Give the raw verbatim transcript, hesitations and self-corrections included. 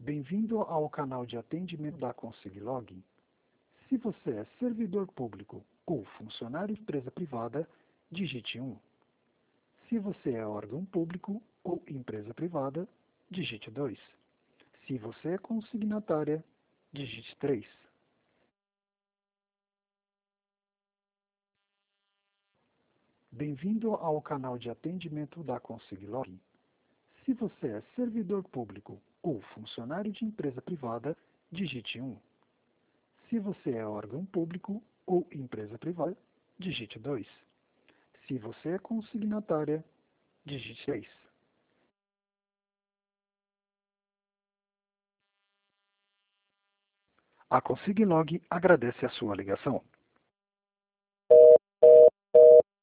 Bem-vindo ao canal de atendimento da Conseguilog. Se você é servidor público ou funcionário de empresa privada, digite um. Se você é órgão público ou empresa privada, digite dois. Se você é consignatária, digite três. Bem-vindo ao canal de atendimento da Conseguilog. Se você é servidor público ou funcionário de empresa privada, digite um. Se você é órgão público ou empresa privada, digite dois. Se você é consignatária, digite três. A Conseguilog agradece a sua ligação.